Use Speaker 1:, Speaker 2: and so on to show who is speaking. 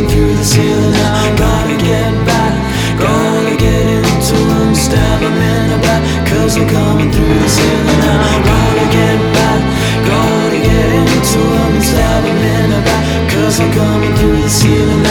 Speaker 1: through the ceiling now. Gotta get back, gotta get into them, stab them in the back, 'cause they're coming through the ceiling now. Gotta get back, gotta get into them, stab them in the back, 'cause they're coming through the ceiling now.